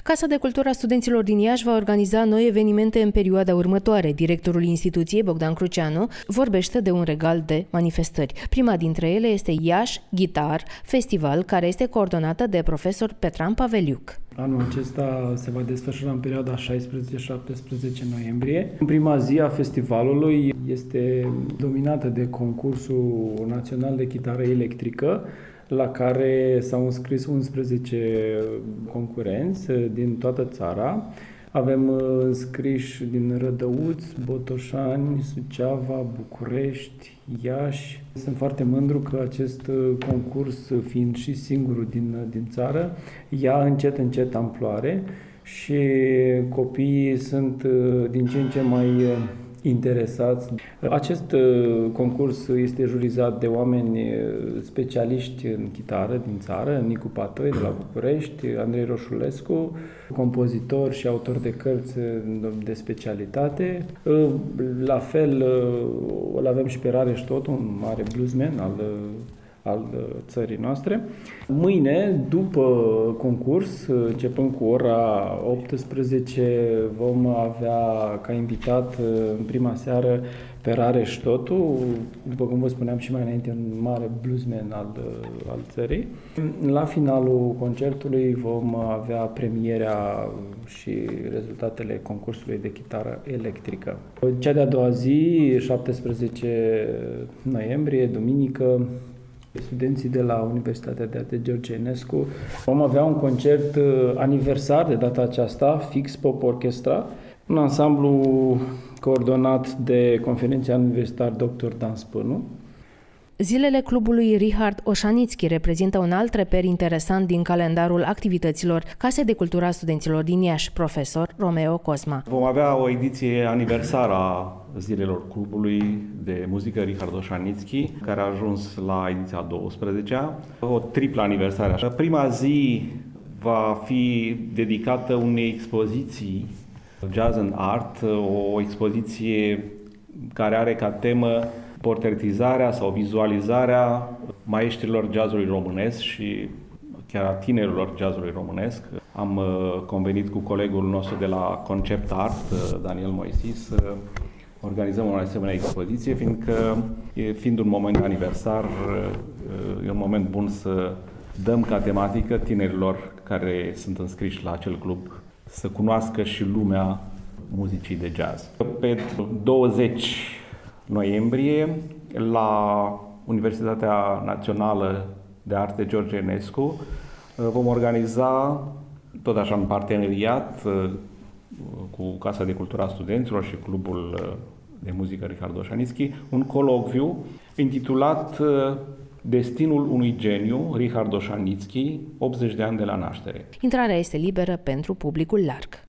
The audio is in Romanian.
Casa de Cultură a Studenților din Iași va organiza noi evenimente în perioada următoare. Directorul instituției, Bogdan Cruceanu, vorbește de un regal de manifestări. Prima dintre ele este Iași Guitar Festival, care este coordonată de profesor Petran Paveliuc. Anul acesta se va desfășura în perioada 16-17 noiembrie. În prima zi a festivalului este dominată de concursul național de chitară electrică, la care s-au înscris 11 concurenți din toată țara. Avem înscriși din Rădăuți, Botoșani, Suceava, București, Iași. Sunt foarte mândru că acest concurs, fiind și singurul din țară, ia încet amploare și copiii sunt din ce în ce mai interesați. Acest concurs este jurizat de oameni specialiști în chitară din țară, Nicu Patoi de la București, Andrei Roșulescu, compozitor și autor de cărți de specialitate. La fel îl avem și pe Rareș Totu, un mare bluesman al țării noastre. Mâine, după concurs, începând cu ora 18, vom avea ca invitat în prima seară pe Rareș Totu, după cum vă spuneam și mai înainte, un mare bluesman al țării. La finalul concertului vom avea premierea și rezultatele concursului de chitară electrică. Cea de-a doua zi, 17 noiembrie, duminică, studenții de la Universitatea de Arte George Enescu vom avea un concert aniversar de data aceasta, Fix Pop Orchestra, un ansamblu coordonat de conferențiar universitar Dr. Dan Spânu. Zilele clubului Richard Oșanițchi reprezintă un alt reper interesant din calendarul activităților Casei de Cultură a Studenților din Iași, profesor Romeo Cosma. Vom avea o ediție aniversară a Zilelor Clubului de Muzică Richard Oșanițchi, care a ajuns la ediția 12-a, o triplă aniversare. Prima zi va fi dedicată unei expoziții Jazz and Art, o expoziție care are ca temă portretizarea sau vizualizarea maestrilor jazzului românesc și chiar a tinerilor jazzului românesc. Am convenit cu colegul nostru de la Concept Art, Daniel Moisis, să organizăm o asemenea expoziție, fiind un moment aniversar, e un moment bun să dăm ca tematică tinerilor care sunt înscriși la acel club să cunoască și lumea muzicii de jazz. Pe 20 noiembrie, la Universitatea Națională de Arte George Enescu, vom organiza, tot așa în parteneriat cu Casa de Cultură a Studenților și Clubul de Muzică Richard Oșanițchi, un colocviu intitulat Destinul unui geniu, Richard Oșanițchi, 80 de ani de la naștere. Intrarea este liberă pentru publicul larg.